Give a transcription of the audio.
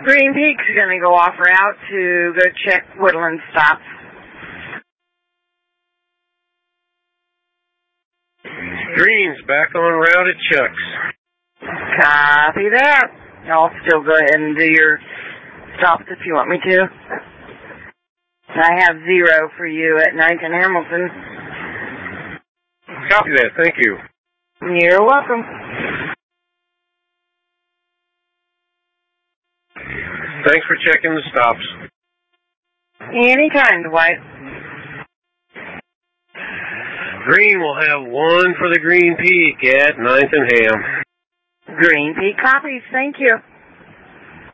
Green Peak's going to go off route to go check Woodland stops. Green's back on route at Chuck's. Copy that. I'll still go ahead and do your stops if you want me to. I have 0 for you at 9th and Hamilton. Copy that. Thank you. You're welcome. Thanks for checking the stops. Anytime, Dwight. Green will have 1 for the Green Peak at 9th and Ham. Green Peak copies. Thank you.